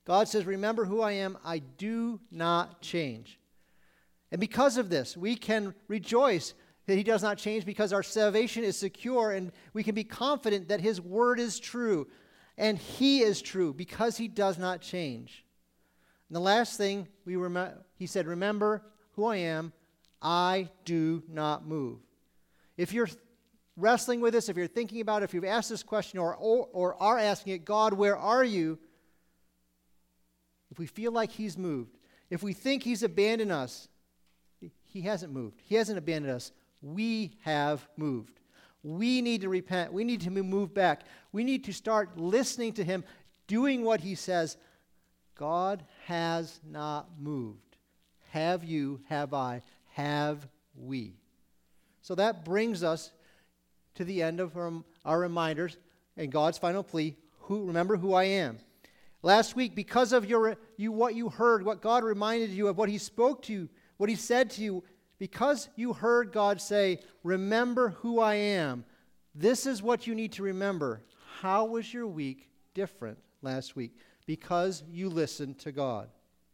God says, remember who I am. I do not change. And because of this, we can rejoice that he does not change because our salvation is secure and we can be confident that his word is true and he is true because he does not change. And the last thing he said, remember who I am. I do not move. If you're wrestling with this, if you're thinking about it, if you've asked this question or are asking it, God, where are you? If we feel like he's moved, if we think he's abandoned us, he hasn't moved. He hasn't abandoned us. We have moved. We need to repent. We need to move back. We need to start listening to him, doing what he says. God has not moved. Have you, have I, have we. So that brings us to the end of our reminders and God's final plea, remember who I am. Last week, because of what you heard, what God reminded you of, what he spoke to you, what he said to you, because you heard God say, remember who I am, this is what you need to remember. How was your week different last week? Because you listened to God.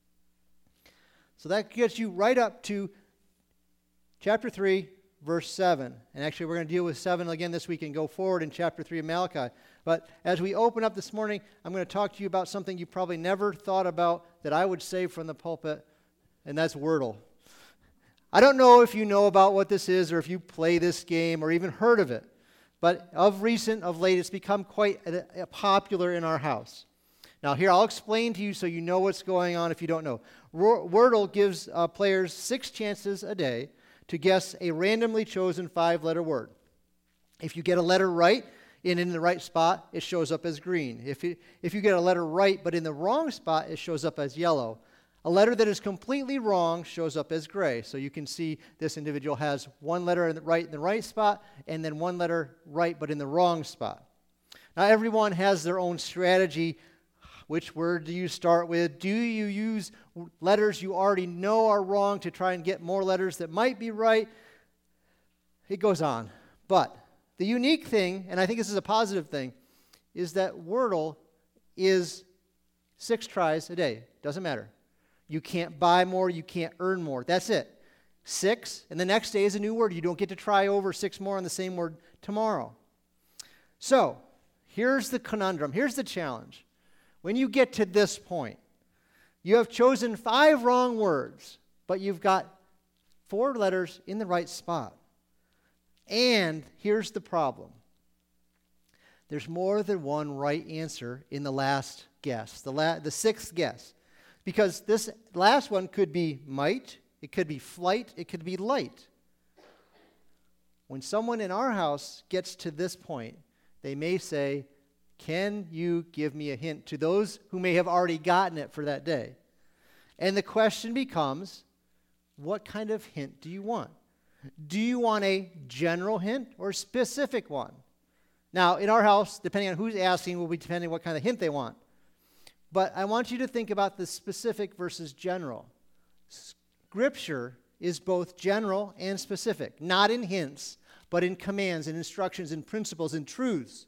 So that gets you right up to chapter 3, verse 7. And actually, we're going to deal with 7 again this week and go forward in chapter 3 of Malachi. But as we open up this morning, I'm going to talk to you about something you probably never thought about that I would say from the pulpit, and that's Wordle. I don't know if you know about what this is or if you play this game or even heard of it, but of late, it's become quite popular in our house. Now here, I'll explain to you so you know what's going on if you don't know. Wordle gives players 6 chances a day to guess a randomly chosen 5-letter word. If you get a letter right and in the right spot, it shows up as green. If you get a letter right but in the wrong spot, it shows up as yellow. A letter that is completely wrong shows up as gray. So you can see this individual has 1 letter in the right spot and then 1 letter right but in the wrong spot. Now everyone has their own strategy. Which word do you start with? Do you use letters you already know are wrong to try and get more letters that might be right? It goes on. But the unique thing, and I think this is a positive thing, is that Wordle is 6 tries a day. Doesn't matter. You can't buy more. You can't earn more. That's it. 6, and the next day is a new word. You don't get to try over 6 more on the same word tomorrow. So, here's the conundrum. Here's the challenge. When you get to this point, you have chosen 5 wrong words, but you've got 4 letters in the right spot. And here's the problem. There's more than one right answer in the last guess, the 6th guess. Because this last one could be might, it could be flight, it could be light. When someone in our house gets to this point, they may say, can you give me a hint, to those who may have already gotten it for that day? And the question becomes, what kind of hint do you want? Do you want a general hint or a specific one? Now, in our house, depending on who's asking, will be depending on what kind of hint they want. But I want you to think about the specific versus general. Scripture is both general and specific, not in hints, but in commands and instructions and principles and truths.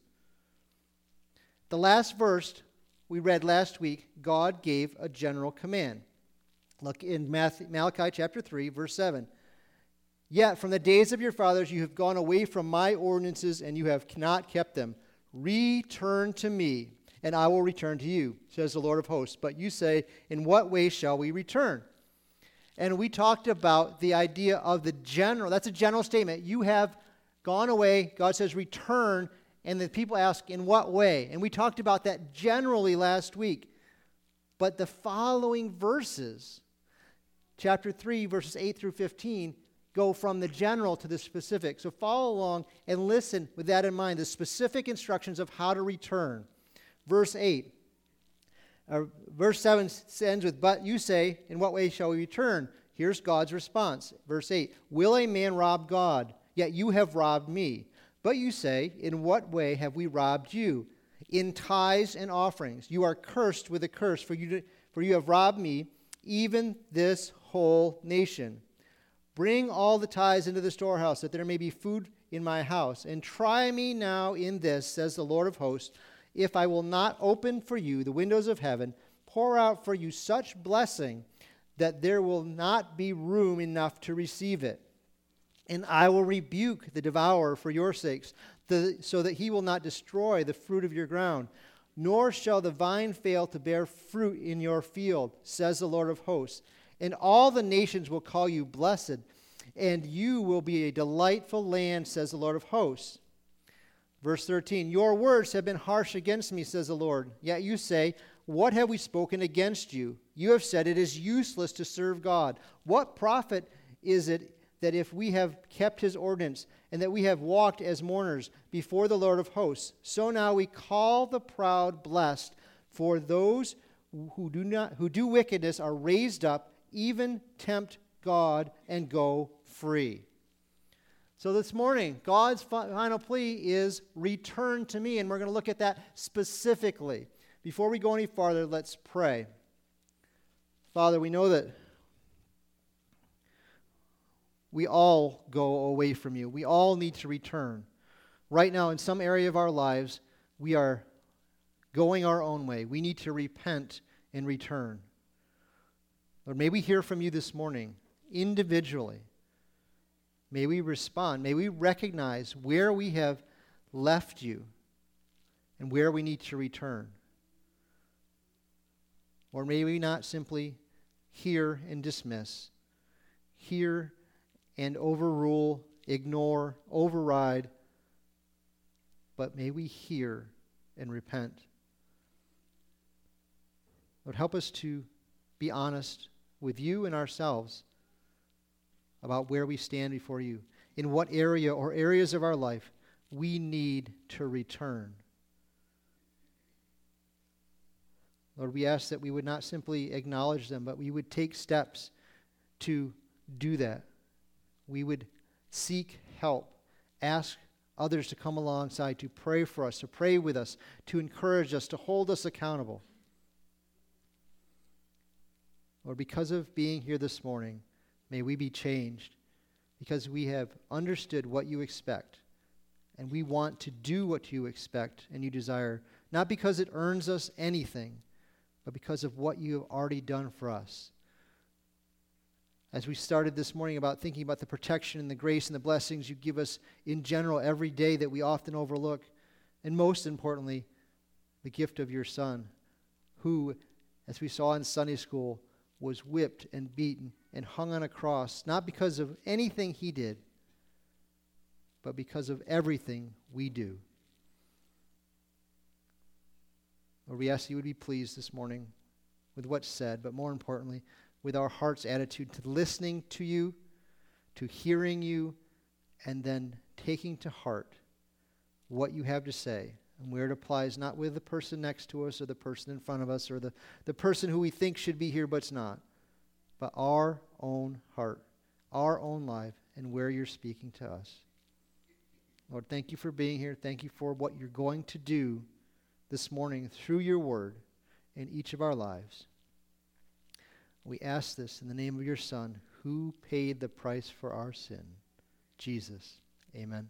The last verse we read last week, God gave a general command. Look in Malachi chapter 3, verse 7. Yet from the days of your fathers you have gone away from my ordinances, and you have not kept them. Return to me, and I will return to you, says the Lord of hosts. But you say, in what way shall we return? And we talked about the idea of the general. That's a general statement. You have gone away. God says return. And the people ask, in what way? And we talked about that generally last week. But the following verses, chapter 3, verses 8 through 15, go from the general to the specific. So follow along and listen with that in mind, the specific instructions of how to return. Verse 8. Verse 7 ends with, but you say, in what way shall we return? Here's God's response. Verse 8. Will a man rob God? Yet you have robbed me. But you say, in what way have we robbed you? In tithes and offerings. You are cursed with a curse, for you have robbed me, even this whole nation. Bring all the tithes into the storehouse, that there may be food in my house. And try me now in this, says the Lord of hosts, if I will not open for you the windows of heaven, pour out for you such blessing that there will not be room enough to receive it. And I will rebuke the devourer for your sakes, so that he will not destroy the fruit of your ground. Nor shall the vine fail to bear fruit in your field, says the Lord of hosts. And all the nations will call you blessed, and you will be a delightful land, says the Lord of hosts. Verse 13, your words have been harsh against me, says the Lord. Yet you say, what have we spoken against you? You have said it is useless to serve God. What profit is it that if we have kept his ordinance, and that we have walked as mourners before the Lord of hosts? So now we call the proud blessed, for those who do wickedness are raised up, even tempt God and go free. So this morning, God's final plea is return to me, and we're going to look at that specifically. Before we go any farther, let's pray. Father, we know that we all go away from you. We all need to return. Right now, in some area of our lives, we are going our own way. We need to repent and return. Lord, may we hear from you this morning individually. May we respond. May we recognize where we have left you and where we need to return. Or may we not simply hear and dismiss, hear and overrule, ignore, override, but may we hear and repent. Lord, help us to be honest with you and ourselves about where we stand before you, in what area or areas of our life we need to return. Lord, we ask that we would not simply acknowledge them, but we would take steps to do that. We would seek help, ask others to come alongside, to pray for us, to pray with us, to encourage us, to hold us accountable. Lord, because of being here this morning, may we be changed, because we have understood what you expect, and we want to do what you expect and you desire, not because it earns us anything, but because of what you have already done for us. As we started this morning about thinking about the protection and the grace and the blessings you give us in general every day that we often overlook, and most importantly, the gift of your Son, who, as we saw in Sunday school, was whipped and beaten and hung on a cross, not because of anything he did, but because of everything we do. Lord, we ask you would be pleased this morning with what's said, but more importantly, with our heart's attitude to listening to you, to hearing you, and then taking to heart what you have to say and where it applies, not with the person next to us or the person in front of us or the person who we think should be here but's not, but our own heart, our own life, and where you're speaking to us. Lord, thank you for being here. Thank you for what you're going to do this morning through your word in each of our lives. We ask this in the name of your Son, who paid the price for our sin, Jesus. Amen.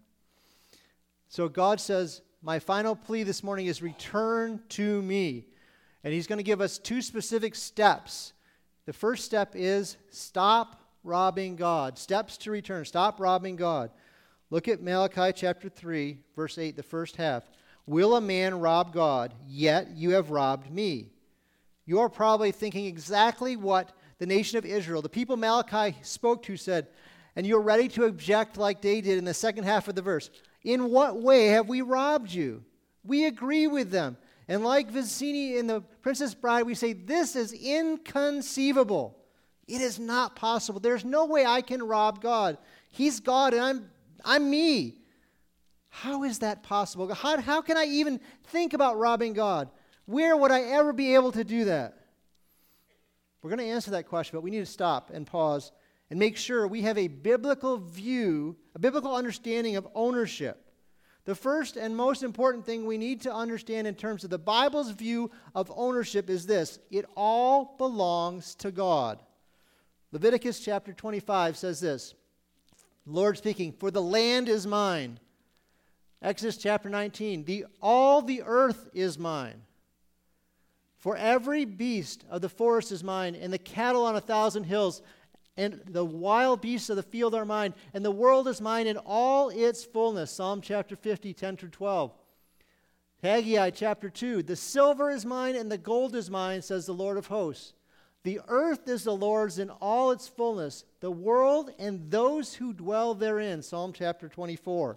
So God says, my final plea this morning is return to me. And he's going to give us two specific steps. The first step is stop robbing God. Steps to return. Stop robbing God. Look at Malachi chapter 3, verse 8, the first half. Will a man rob God? Yet you have robbed me. You're probably thinking exactly what the nation of Israel, the people Malachi spoke to, said, and you're ready to object like they did in the second half of the verse. In what way have we robbed you? We agree with them. And like Vicini in The Princess Bride, we say, this is inconceivable. It is not possible. There's no way I can rob God. He's God and I'm me. How is that possible? How can I even think about robbing God? Where would I ever be able to do that? We're going to answer that question, but we need to stop and pause and make sure we have a biblical view, a biblical understanding of ownership. The first and most important thing we need to understand in terms of the Bible's view of ownership is this: it all belongs to God. Leviticus chapter 25 says this, the Lord speaking, for the land is mine. Exodus chapter 19, all the earth is mine. For every beast of the forest is mine, and the cattle on 1,000 hills, and the wild beasts of the field are mine, and the world is mine in all its fullness. Psalm chapter 50, 10 through 12. Haggai chapter 2, the silver is mine and the gold is mine, says the Lord of hosts. The earth is the Lord's in all its fullness, the world and those who dwell therein. Psalm chapter 24.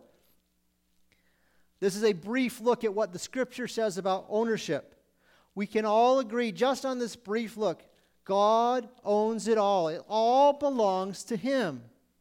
This is a brief look at what the Scripture says about ownership. We can all agree, just on this brief look, God owns it all. It all belongs to Him.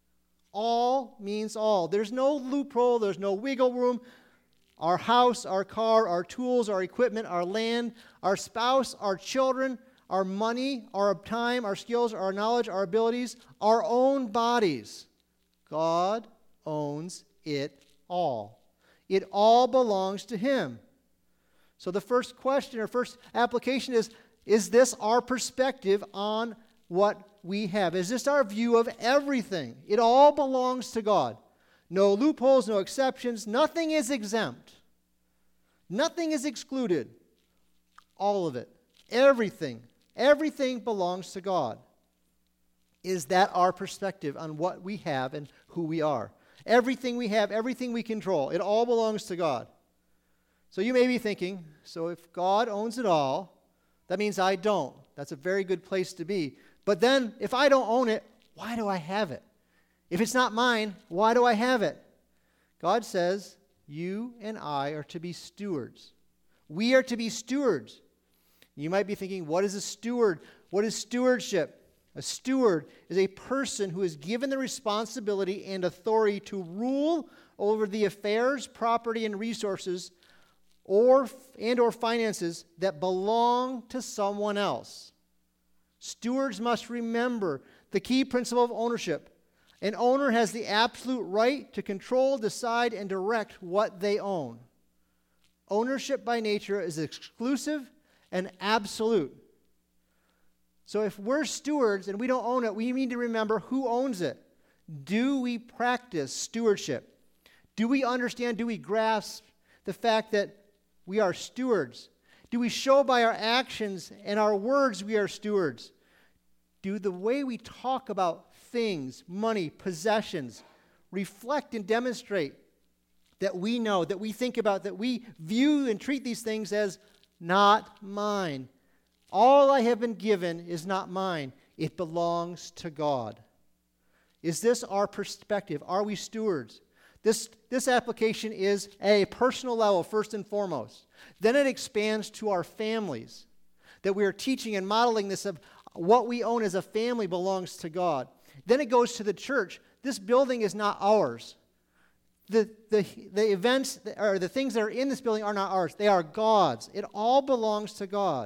All means all. There's no loophole. There's no wiggle room. Our house, our car, our tools, our equipment, our land, our spouse, our children, our money, our time, our skills, our knowledge, our abilities, our own bodies. God owns it all. It all belongs to Him. So the first question or first application is this our perspective on what we have? Is this our view of everything? It all belongs to God. No loopholes, no exceptions. Nothing is exempt. Nothing is excluded. All of it. Everything. Everything belongs to God. Is that our perspective on what we have and who we are? Everything we have, everything we control, it all belongs to God. So you may be thinking, so if God owns it all, that means I don't. That's a very good place to be. But then, if I don't own it, why do I have it? If it's not mine, why do I have it? God says, you and I are to be stewards. We are to be stewards. You might be thinking, what is a steward? What is stewardship? A steward is a person who is given the responsibility and authority to rule over the affairs, property, and resources or finances that belong to someone else. Stewards must remember the key principle of ownership. An owner has the absolute right to control, decide, and direct what they own. Ownership by nature is exclusive and absolute. So if we're stewards and we don't own it, we need to remember who owns it. Do we practice stewardship? Do we understand, do we grasp the fact that we are stewards? Do we show by our actions and our words we are stewards? Do the way we talk about things, money, possessions, reflect and demonstrate that we know, that we think about, that we view and treat these things as not mine? All I have been given is not mine. It belongs to God. Is this our perspective? Are we stewards? This application is at a personal level, first and foremost. Then it expands to our families, that we are teaching and modeling this of what we own as a family belongs to God. Then it goes to the church. This building is not ours. The events or the things that are in this building are not ours. They are God's. It all belongs to God.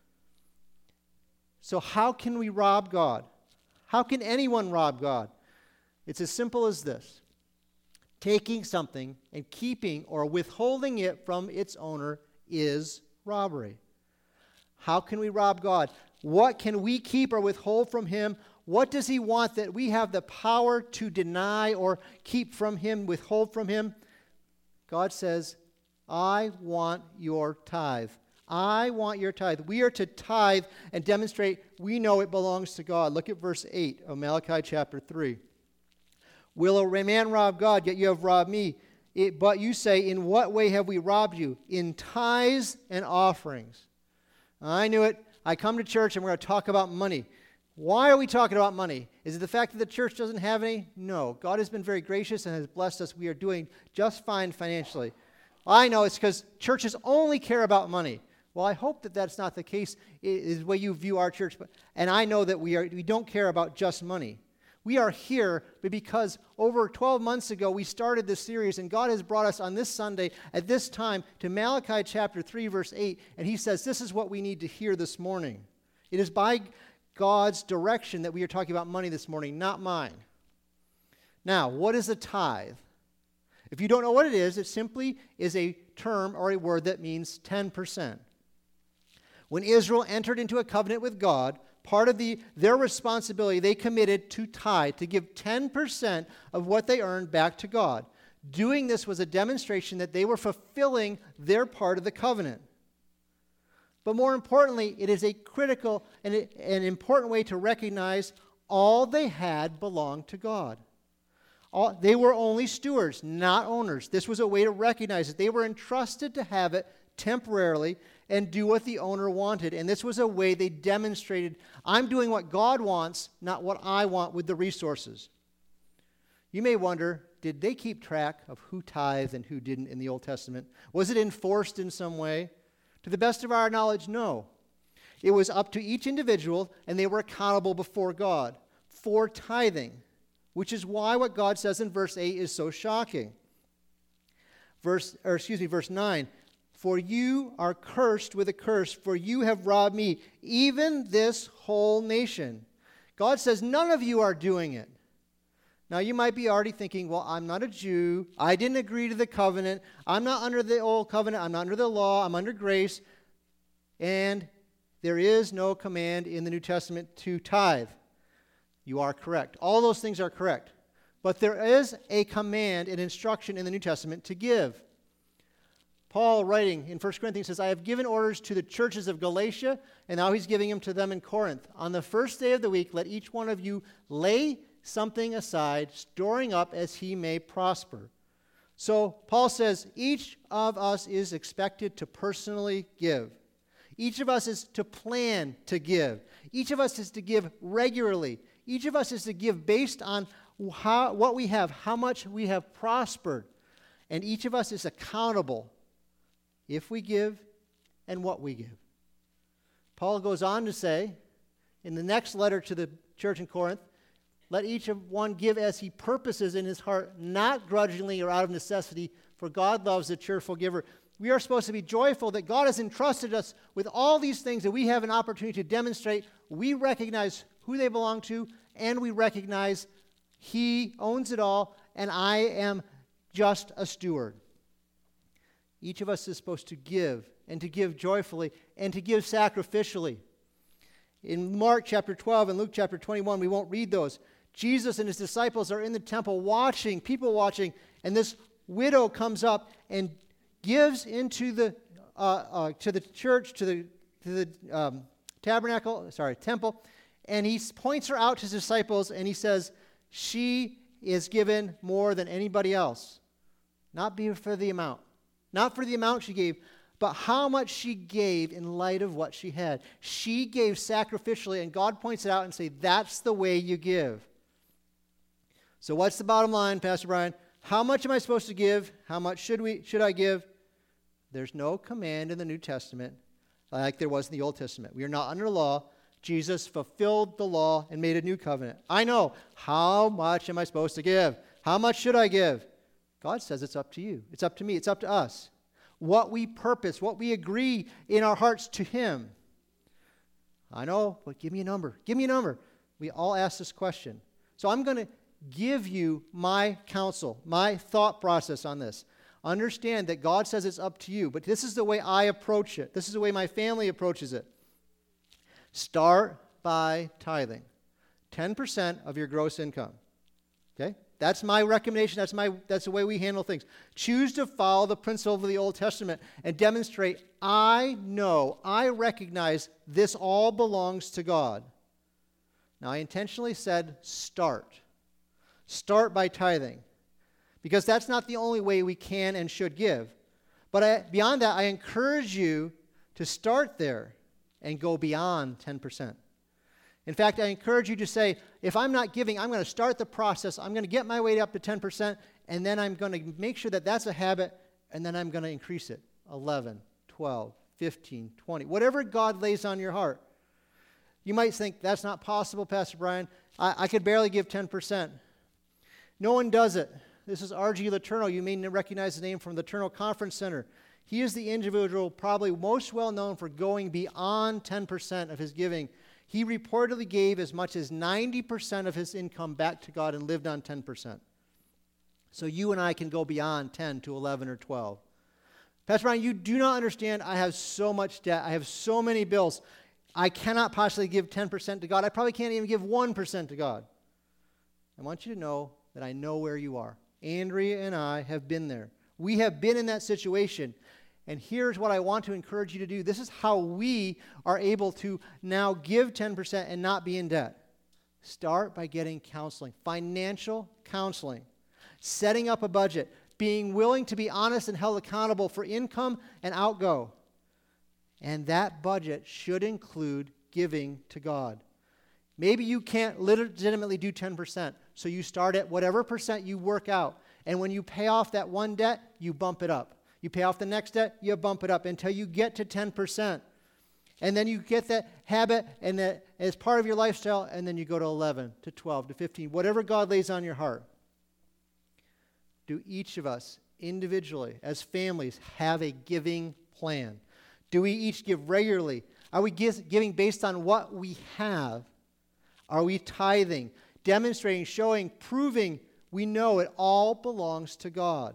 So how can we rob God? How can anyone rob God? It's as simple as this. Taking something and keeping or withholding it from its owner is robbery. How can we rob God? What can we keep or withhold from Him? What does He want that we have the power to deny or keep from Him, withhold from Him? God says, I want your tithe. I want your tithe. We are to tithe and demonstrate we know it belongs to God. Look at verse 8 of Malachi chapter 3. Will a man rob God, yet you have robbed me? But you say, in what way have we robbed you? In tithes and offerings. I knew it. I come to church and we're going to talk about money. Why are we talking about money? Is it the fact that the church doesn't have any? No. God has been very gracious and has blessed us. We are doing just fine financially. I know it's because churches only care about money. Well, I hope that that's not the case, is the way you view our church. And I know that we don't care about just money. We are here because over 12 months ago we started this series, and God has brought us on this Sunday at this time to Malachi chapter 3, verse 8, and He says this is what we need to hear this morning. It is by God's direction that we are talking about money this morning, not mine. Now, what is a tithe? If you don't know what it simply is a term or a word that means 10%. When Israel entered into a covenant with God, part of their responsibility, they committed to tithe, to give 10% of what they earned back to God. Doing this was a demonstration that they were fulfilling their part of the covenant. But more importantly, it is a critical and an important way to recognize all they had belonged to God. They were only stewards, not owners. This was a way to recognize it. They were entrusted to have it temporarily and do what the owner wanted. And this was a way they demonstrated, I'm doing what God wants, not what I want with the resources. You may wonder, did they keep track of who tithed and who didn't in the Old Testament? Was it enforced in some way? To the best of our knowledge, no. It was up to each individual, and they were accountable before God for tithing, which is why what God says in verse 8 is so shocking. Verse 9, for you are cursed with a curse, for you have robbed me, even this whole nation. God says none of you are doing it. Now you might be already thinking, well, I'm not a Jew. I didn't agree to the covenant. I'm not under the old covenant. I'm not under the law. I'm under grace. And there is no command in the New Testament to tithe. You are correct. All those things are correct. But there is a command, an instruction in the New Testament to give. Paul, writing in 1 Corinthians, says, I have given orders to the churches of Galatia, and now he's giving them to them in Corinth. On the first day of the week, let each one of you lay something aside, storing up as he may prosper. So Paul says each of us is expected to personally give. Each of us is to plan to give. Each of us is to give regularly. Each of us is to give based on what we have, how much we have prospered. And each of us is accountable if we give and what we give. Paul goes on to say in the next letter to the church in Corinth, let each of one give as he purposes in his heart, not grudgingly or out of necessity, for God loves a cheerful giver. We are supposed to be joyful that God has entrusted us with all these things that we have an opportunity to demonstrate. We recognize who they belong to, and we recognize He owns it all, and I am just a steward. Each of us is supposed to give, and to give joyfully, and to give sacrificially. In Mark chapter 12 and Luke chapter 21, we won't read those. Jesus and his disciples are in the temple watching, people watching, and this widow comes up and gives into the to the church, to the temple, and he points her out to his disciples, and he says, she is given more than anybody else. Not for the amount. Not for the amount she gave, but how much she gave in light of what she had. She gave sacrificially, and God points it out and say, that's the way you give. So what's the bottom line, Pastor Brian? How much am I supposed to give? How much should I give? There's no command in the New Testament like there was in the Old Testament. We are not under law. Jesus fulfilled the law and made a new covenant. I know. How much am I supposed to give? How much should I give? God says it's up to you. It's up to me. It's up to us. What we purpose, what we agree in our hearts to Him. I know, but give me a number. Give me a number. We all ask this question. So I'm going to give you my counsel, my thought process on this. Understand that God says it's up to you, but this is the way I approach it. This is the way my family approaches it. Start by tithing. 10% of your gross income. Okay? That's my recommendation. That's the way we handle things. Choose to follow the principle of the Old Testament and demonstrate, I recognize this all belongs to God. Now, I intentionally said start. Start by tithing. Because that's not the only way we can and should give. But beyond that, I encourage you to start there and go beyond 10%. In fact, I encourage you to say, if I'm not giving, I'm going to start the process. I'm going to get my way up to 10%, and then I'm going to make sure that that's a habit, and then I'm going to increase it. 11, 12, 15, 20, whatever God lays on your heart. You might think, that's not possible, Pastor Brian. I could barely give 10%. No one does it. This is R.G. Letourneau. You may recognize the name from the Letourneau Conference Center. He is the individual probably most well known for going beyond 10% of his giving. He reportedly gave as much as 90% of his income back to God and lived on 10%. So you and I can go beyond 10 to 11 or 12. Pastor Brian, you do not understand. I have so much debt. I have so many bills. I cannot possibly give 10% to God. I probably can't even give 1% to God. I want you to know that I know where you are. Andrea and I have been there. We have been in that situation. And here's what I want to encourage you to do. This is how we are able to now give 10% and not be in debt. Start by getting counseling, financial counseling, setting up a budget, being willing to be honest and held accountable for income and outgo. And that budget should include giving to God. Maybe you can't legitimately do 10%, so you start at whatever percent you work out. And when you pay off that one debt, you bump it up. You pay off the next debt, you bump it up until you get to 10%. And then you get that habit and that as part of your lifestyle, and then you go to 11, to 12, to 15, whatever God lays on your heart. Do each of us individually, as families, have a giving plan? Do we each give regularly? Are we giving based on what we have? Are we tithing, demonstrating, showing, proving we know it all belongs to God?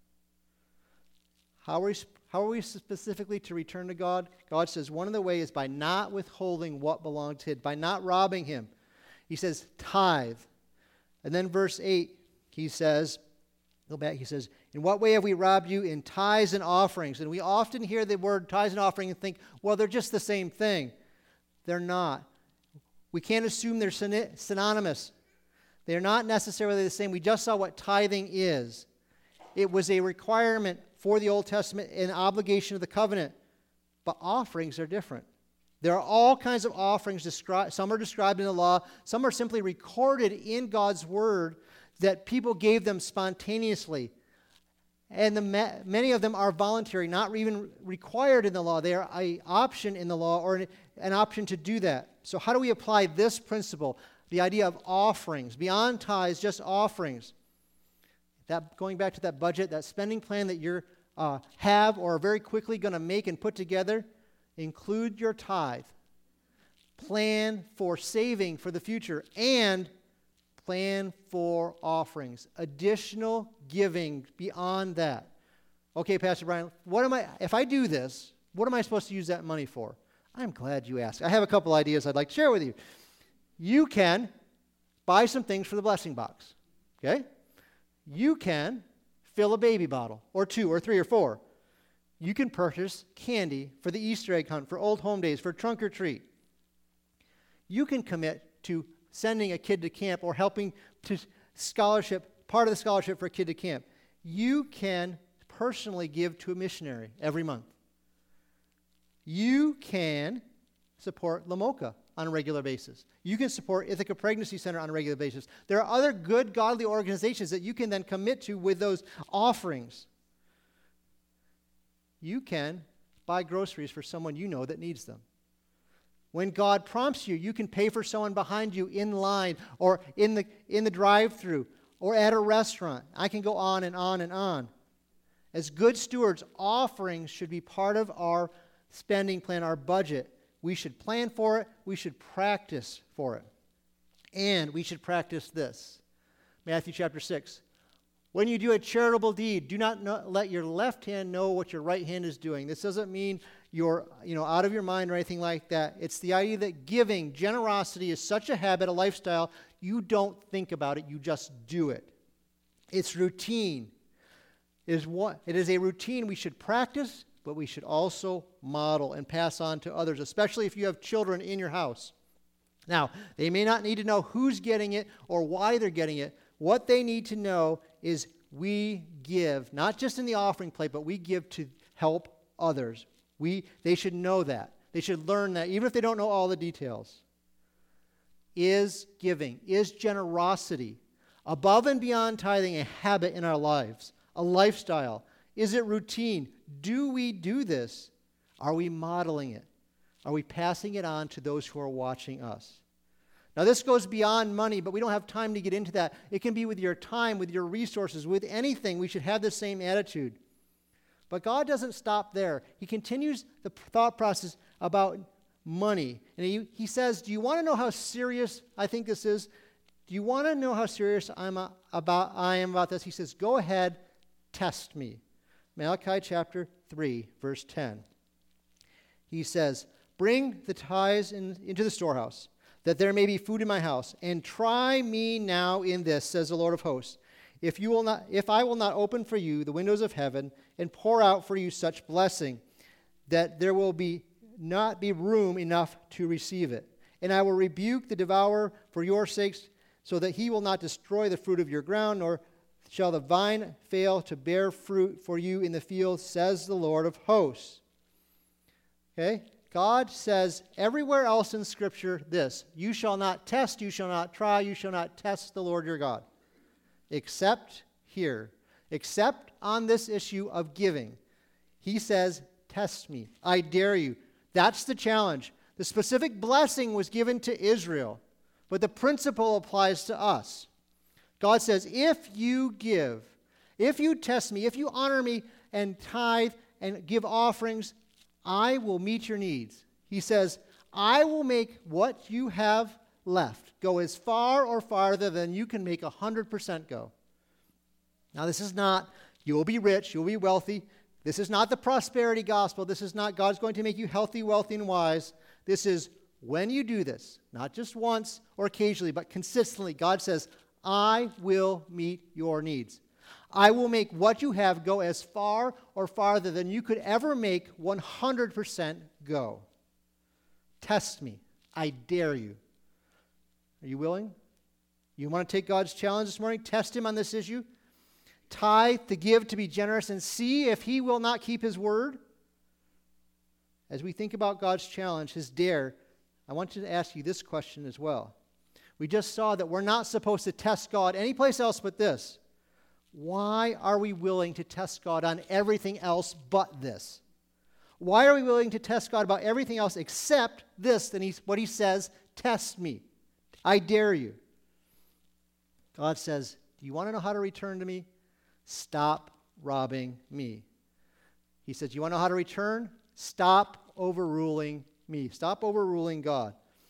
How are we specifically to return to God? God says one of the ways is by not withholding what belongs to Him, by not robbing Him. He says, tithe. And then verse 8, he says, go back, he says, in what way have we robbed you? In tithes and offerings. And we often hear the word tithes and offering and think, well, they're just the same thing. They're not. We can't assume they're synonymous. They're not necessarily the same. We just saw what tithing is. It was a requirement for the Old Testament, an obligation of the covenant. But offerings are different. There are all kinds of offerings described. Some are described in the law. Some are simply recorded in God's Word that people gave them spontaneously. And many of them are voluntary, not even required in the law. They are an option in the law or an option to do that. So how do we apply this principle, the idea of offerings, beyond tithes, just offerings? That going back to that budget, that spending plan that you have or are very quickly going to make and put together, include your tithe. Plan for saving for the future and plan for offerings, additional giving beyond that. Okay, Pastor Brian, if I do this, what am I supposed to use that money for? I'm glad you asked. I have a couple ideas I'd like to share with you. You can buy some things for the blessing box, okay? You can fill a baby bottle, or 2, or 3, or 4. You can purchase candy for the Easter egg hunt, for Old Home Days, for trunk or treat. You can commit to sending a kid to camp or helping to part of the scholarship for a kid to camp. You can personally give to a missionary every month. You can support LaMocha on a regular basis. You can support Ithaca Pregnancy Center on a regular basis. There are other good, godly organizations that you can then commit to with those offerings. You can buy groceries for someone you know that needs them. When God prompts you, you can pay for someone behind you in line or in the drive-thru or at a restaurant. I can go on and on and on. As good stewards, offerings should be part of our spending plan, our budget. We should plan for it. We should practice for it. And we should practice this. Matthew chapter 6. When you do a charitable deed, do not let your left hand know what your right hand is doing. This doesn't mean you're out of your mind or anything like that. It's the idea that giving, generosity is such a habit, a lifestyle, you don't think about it, you just do it. It's routine. It is a routine we should practice, but we should also model and pass on to others, especially if you have children in your house. Now, they may not need to know who's getting it or why they're getting it. What they need to know is we give, not just in the offering plate, but we give to help others. They should know that. They should learn that, even if they don't know all the details. Is giving, is generosity, above and beyond tithing, a habit in our lives, a lifestyle? Is it routine? Do we do this? Are we modeling it? Are we passing it on to those who are watching us? Now, this goes beyond money, but we don't have time to get into that. It can be with your time, with your resources, with anything. We should have the same attitude. But God doesn't stop there. He continues the thought process about money. And he says, do you want to know how serious I think this is? Do you want to know how serious I am about this? He says, go ahead, test me. Malachi chapter 3, verse 10. He says, bring the tithes into the storehouse, that there may be food in my house. And try me now in this, says the Lord of hosts, if I will not open for you the windows of heaven and pour out for you such blessing that there will not be room enough to receive it. And I will rebuke the devourer for your sakes, so that he will not destroy the fruit of your ground, nor shall the vine fail to bear fruit for you in the field, says the Lord of hosts. Okay? God says everywhere else in Scripture this: you shall not test, you shall not try, you shall not test the Lord your God. Except here. Except on this issue of giving. He says, test me. I dare you. That's the challenge. The specific blessing was given to Israel, but the principle applies to us. God says, if you give, if you test me, if you honor me and tithe and give offerings, I will meet your needs. He says, I will make what you have left go as far or farther than you can make 100% go. Now, this is not, you will be rich, you will be wealthy. This is not the prosperity gospel. This is not God's going to make you healthy, wealthy, and wise. This is when you do this, not just once or occasionally, but consistently, God says, I will meet your needs. I will make what you have go as far or farther than you could ever make 100% go. Test me. I dare you. Are you willing? You want to take God's challenge this morning? Test him on this issue? Tithe, to give, to be generous, and see if he will not keep his word? As we think about God's challenge, his dare, I want to ask you this question as well. We just saw that we're not supposed to test God anyplace else but this. Why are we willing to test God on everything else but this? Why are we willing to test God about everything else except this? Then what he says, test me. I dare you. God says, do you want to know how to return to me? Stop robbing me. He says, you want to know how to return? Stop overruling me. Stop overruling God.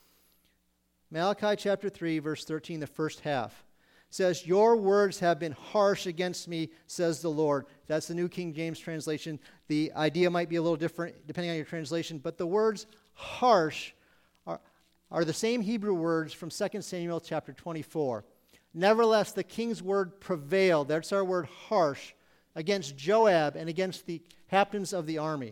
Malachi chapter 3, verse 13, the first half, says, your words have been harsh against me, says the Lord. That's the New King James translation. The idea might be a little different depending on your translation, but the words harsh are the same Hebrew words from 2 Samuel chapter 24. Nevertheless, the king's word prevailed. That's our word harsh, against Joab and against the captains of the army.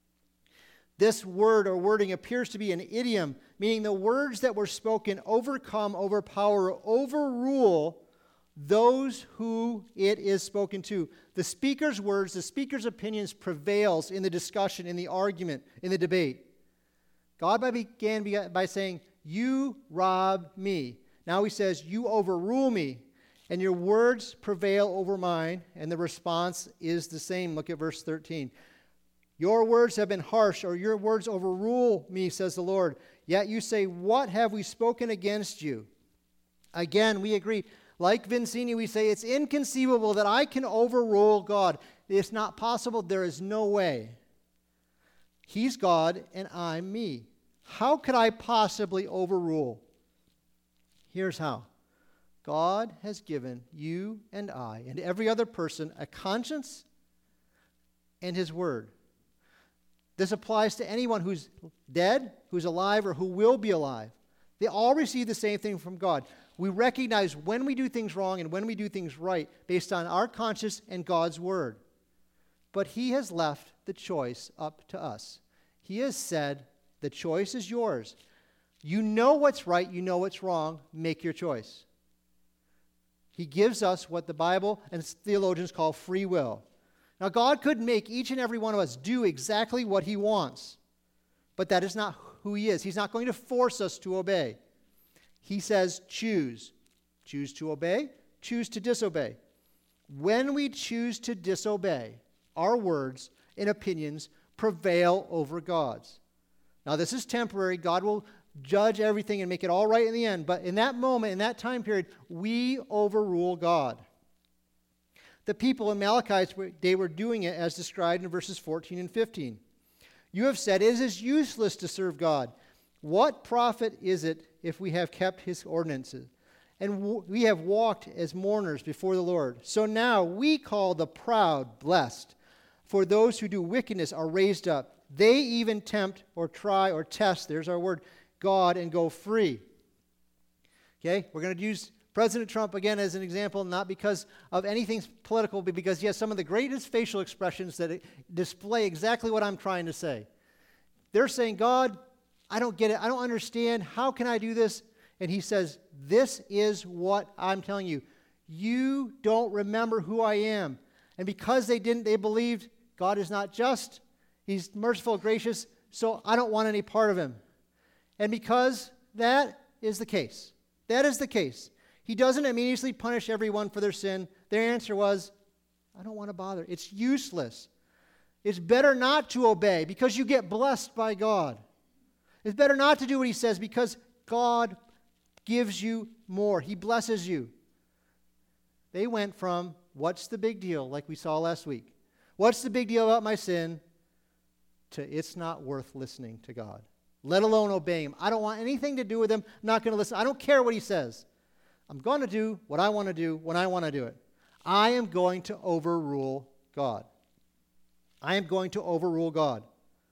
This word or wording appears to be an idiom, meaning the words that were spoken overcome, overpower, overrule those who it is spoken to. The speaker's words, the speaker's opinions prevails in the discussion, in the argument, in the debate. God began by saying, you rob me. Now he says, you overrule me, and your words prevail over mine, and the response is the same. Look at verse 13. Your words have been harsh, or your words overrule me, says the Lord. Yet you say, what have we spoken against you? Again, we agree. Like Vincini, we say it's inconceivable that I can overrule God. It's not possible. There is no way. He's God and I'm me. How could I possibly overrule? Here's how. God has given you and I and every other person a conscience and his word. This applies to anyone who's dead, who's alive, or who will be alive. They all receive the same thing from God. We recognize when we do things wrong and when we do things right based on our conscience and God's word. But he has left the choice up to us. He has said, the choice is yours. You know what's right, you know what's wrong, make your choice. He gives us what the Bible and theologians call free will. Now, God could make each and every one of us do exactly what he wants, but that is not who he is. He's not going to force us to obey. He says, choose. Choose to obey, choose to disobey. When we choose to disobey, our words and opinions prevail over God's. Now, this is temporary. God will judge everything and make it all right in the end, but in that moment, in that time period, we overrule God. The people in Malachi's day were doing it as described in verses 14 and 15. You have said, it is useless to serve God. What profit is it if we have kept his ordinances? And we have walked as mourners before the Lord. So now we call the proud blessed. For those who do wickedness are raised up. They even tempt or try or test, there's our word, God, and go free. Okay, we're going to use President Trump, again, as an example, not because of anything political, but because he has some of the greatest facial expressions that display exactly what I'm trying to say. They're saying, God, I don't get it. I don't understand. How can I do this? And he says, this is what I'm telling you. You don't remember who I am. And because they didn't, they believed God is not just. He's merciful, gracious, so I don't want any part of him. And because that is the case, he doesn't immediately punish everyone for their sin. Their answer was, I don't want to bother. It's useless. It's better not to obey because you get blessed by God. It's better not to do what he says because God gives you more. He blesses you. They went from, what's the big deal, like we saw last week? What's the big deal about my sin? To, it's not worth listening to God, let alone obeying him. I don't want anything to do with him. I'm not going to listen. I don't care what he says. I'm going to do what I want to do when I want to do it. I am going to overrule God. I am going to overrule God.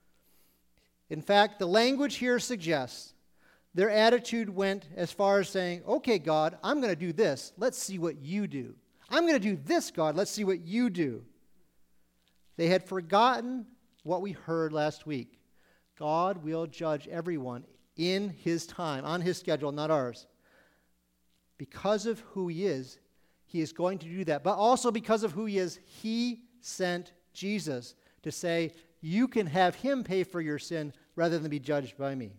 In fact, the language here suggests their attitude went as far as saying, okay, God, I'm going to do this. Let's see what you do. I'm going to do this, God. Let's see what you do. They had forgotten what we heard last week. God will judge everyone in his time, on his schedule, not ours. Because of who he is going to do that. But also because of who he is, he sent Jesus to say, you can have him pay for your sin rather than be judged by me.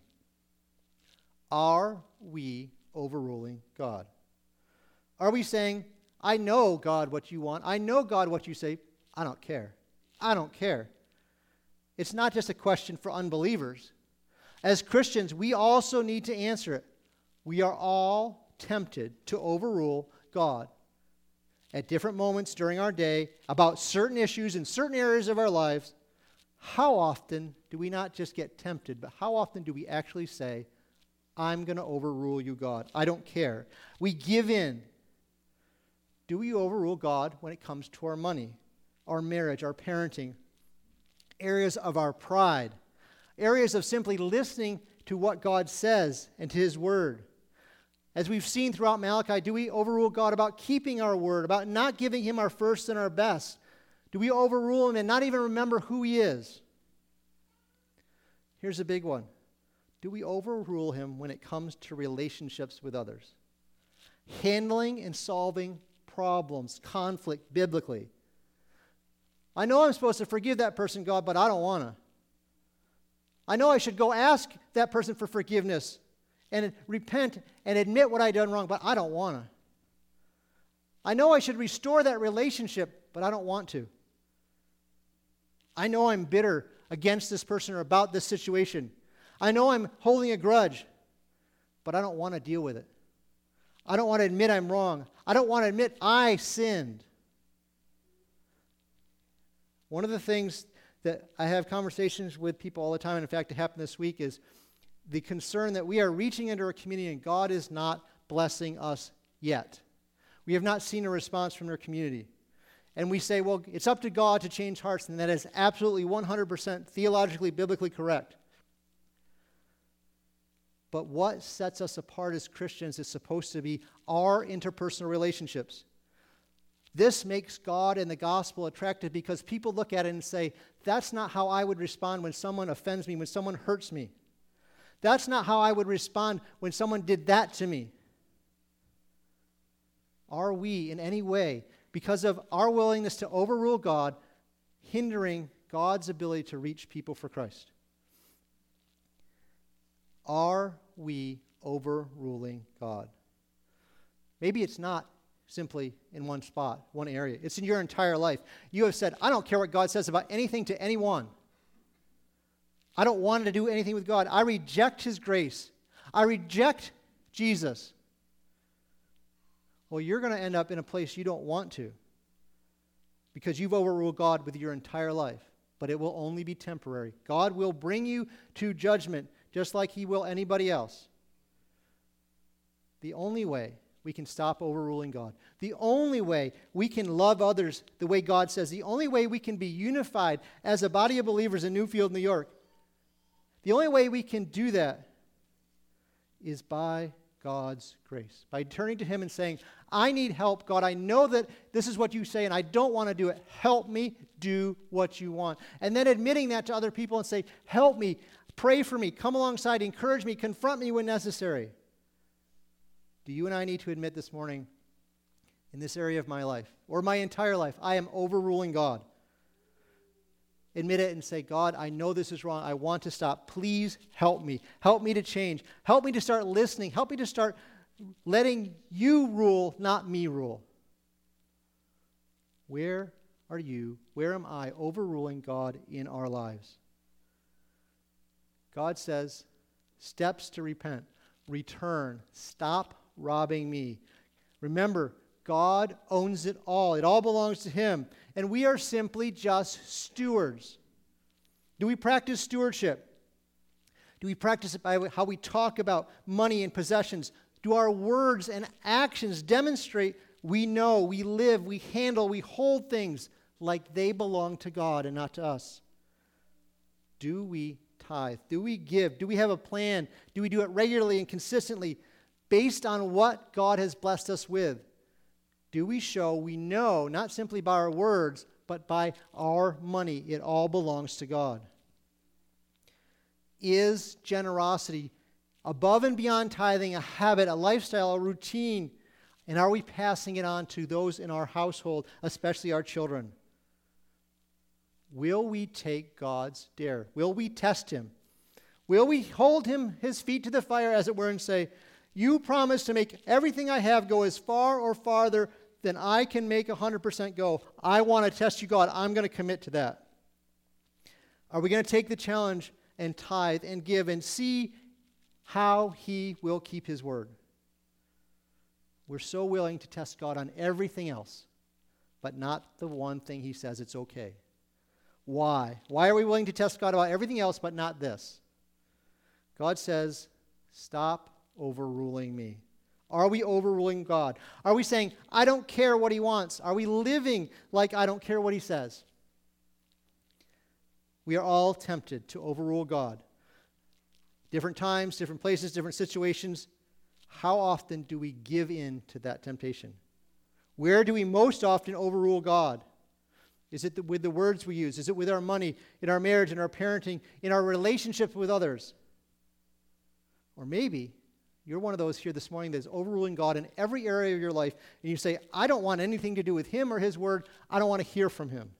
Are we overruling God? Are we saying, I know, God, what you want. I know, God, what you say. I don't care. I don't care. It's not just a question for unbelievers. As Christians, we also need to answer it. We are all tempted to overrule God at different moments during our day about certain issues in certain areas of our lives. How often do we not just get tempted, but how often do we actually say, I'm going to overrule you, God. I don't care. We give in. Do we overrule God when it comes to our money, our marriage, our parenting, areas of our pride, areas of simply listening to what God says and to his word? As we've seen throughout Malachi, do we overrule God about keeping our word, about not giving him our first and our best? Do we overrule him and not even remember who he is? Here's a big one. Do we overrule him when it comes to relationships with others? Handling and solving problems, conflict, biblically. I know I'm supposed to forgive that person, God, but I don't want to. I know I should go ask that person for forgiveness and repent and admit what I've done wrong, but I don't want to. I know I should restore that relationship, but I don't want to. I know I'm bitter against this person or about this situation. I know I'm holding a grudge, but I don't want to deal with it. I don't want to admit I'm wrong. I don't want to admit I sinned. One of the things that I have conversations with people all the time, and in fact it happened this week, is the concern that we are reaching into our community and God is not blessing us yet. We have not seen a response from our community. And we say, well, it's up to God to change hearts, and that is absolutely 100% theologically, biblically correct. But what sets us apart as Christians is supposed to be our interpersonal relationships. This makes God and the gospel attractive because people look at it and say, that's not how I would respond when someone offends me, when someone hurts me. That's not how I would respond when someone did that to me. Are we in any way, because of our willingness to overrule God, hindering God's ability to reach people for Christ? Are we overruling God? Maybe it's not simply in one spot, one area. It's in your entire life. You have said, I don't care what God says about anything to anyone. I don't want to do anything with God. I reject his grace. I reject Jesus. Well, you're going to end up in a place you don't want to because you've overruled God with your entire life. But it will only be temporary. God will bring you to judgment just like he will anybody else. The only way we can stop overruling God, the only way we can love others the way God says, the only way we can be unified as a body of believers in Newfield, New York, the only way we can do that is by God's grace. By turning to him and saying, I need help, God. I know that this is what you say, and I don't want to do it. Help me do what you want. And then admitting that to other people and say, help me, pray for me, come alongside, encourage me, confront me when necessary. Do you and I need to admit this morning, in this area of my life, or my entire life, I am overruling God? Admit it and say, God, I know this is wrong. I want to stop. Please help me. Help me to change. Help me to start listening. Help me to start letting you rule, not me rule. Where are you? Where am I overruling God in our lives? God says, steps to repent, return, stop robbing me. Remember, God owns it all. It all belongs to him. And we are simply just stewards. Do we practice stewardship? Do we practice it by how we talk about money and possessions? Do our words and actions demonstrate we know, we live, we handle, we hold things like they belong to God and not to us? Do we tithe? Do we give? Do we have a plan? Do we do it regularly and consistently based on what God has blessed us with? Do we show we know, not simply by our words, but by our money? It all belongs to God. Is generosity above and beyond tithing a habit, a lifestyle, a routine? And are we passing it on to those in our household, especially our children? Will we take God's dare? Will we test him? Will we hold his feet to the fire, as it were, and say, you promised to make everything I have go as far or farther than I can make 100% go. I want to test you, God. I'm going to commit to that. Are we going to take the challenge and tithe and give and see how he will keep his word? We're so willing to test God on everything else, but not the one thing he says it's okay. Why? Why are we willing to test God about everything else, but not this? God says, stop overruling me. Are we overruling God? Are we saying, I don't care what he wants? Are we living like I don't care what he says? We are all tempted to overrule God. Different times, different places, different situations. How often do we give in to that temptation? Where do we most often overrule God? Is it with the words we use? Is it with our money, in our marriage, in our parenting, in our relationships with others? Or maybe you're one of those here this morning that's overruling God in every area of your life, and you say, I don't want anything to do with him or his word. I don't want to hear from him.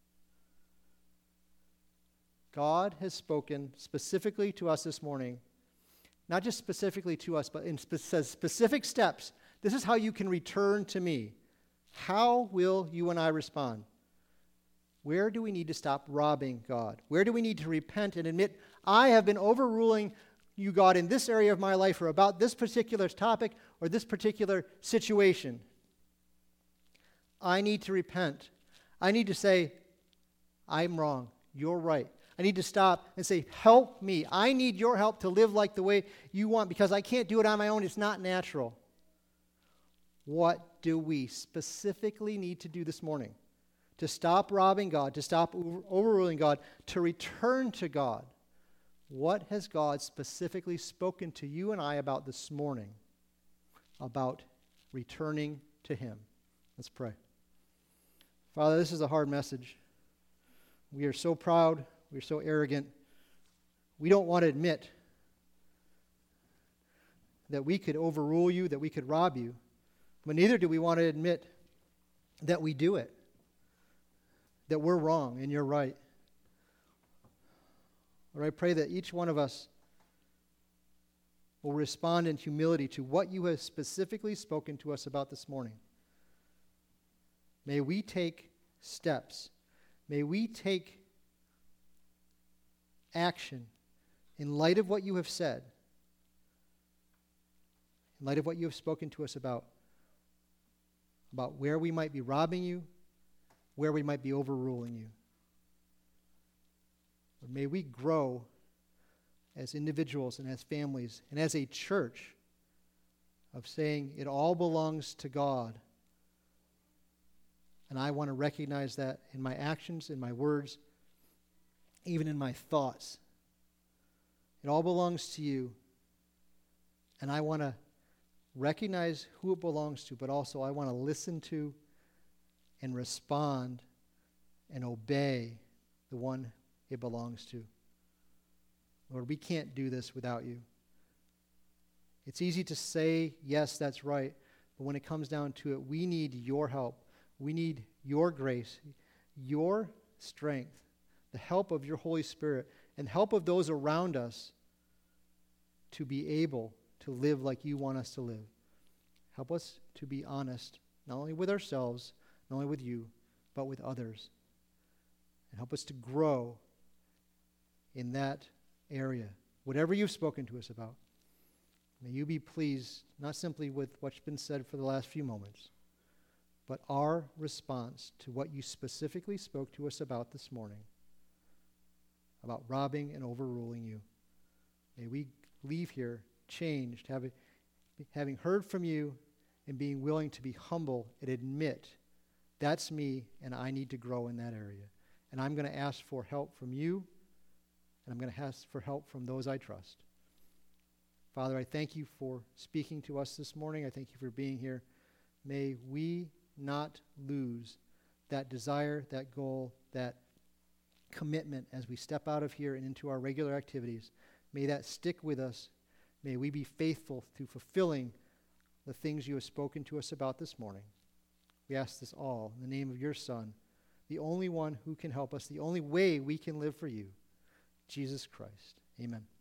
God has spoken specifically to us this morning, not just specifically to us, but in specific steps. This is how you can return to me. How will you and I respond? Where do we need to stop robbing God? Where do we need to repent and admit, I have been overruling you, God, in this area of my life, or about this particular topic or this particular situation? I need to repent. I need to say, I'm wrong. You're right. I need to stop and say, help me. I need your help to live like the way you want, because I can't do it on my own. It's not natural. What do we specifically need to do this morning to stop robbing God, to stop overruling God, to return to God? What has God specifically spoken to you and I about this morning about returning to him? Let's pray. Father, this is a hard message. We are so proud. We're so arrogant. We don't want to admit that we could overrule you, that we could rob you, but neither do we want to admit that we do it, that we're wrong and you're right. Lord, I pray that each one of us will respond in humility to what you have specifically spoken to us about this morning. May we take steps. May we take action in light of what you have said, in light of what you have spoken to us about where we might be robbing you, where we might be overruling you. But may we grow as individuals and as families and as a church of saying it all belongs to God. And I want to recognize that in my actions, in my words, even in my thoughts. It all belongs to you. And I want to recognize who it belongs to, but also I want to listen to and respond and obey the one it belongs to. Lord, we can't do this without you. It's easy to say, yes, that's right, but when it comes down to it, we need your help. We need your grace, your strength, the help of your Holy Spirit, and help of those around us to be able to live like you want us to live. Help us to be honest, not only with ourselves, not only with you, but with others. And help us to grow in that area, whatever you've spoken to us about. May you be pleased, not simply with what's been said for the last few moments, but our response to what you specifically spoke to us about this morning, about robbing and overruling you. May we leave here changed, having heard from you and being willing to be humble and admit, that's me and I need to grow in that area. And I'm going to ask for help from you, and I'm going to ask for help from those I trust. Father, I thank you for speaking to us this morning. I thank you for being here. May we not lose that desire, that goal, that commitment as we step out of here and into our regular activities. May that stick with us. May we be faithful to fulfilling the things you have spoken to us about this morning. We ask this all in the name of your Son, the only one who can help us, the only way we can live for you, Jesus Christ. Amen.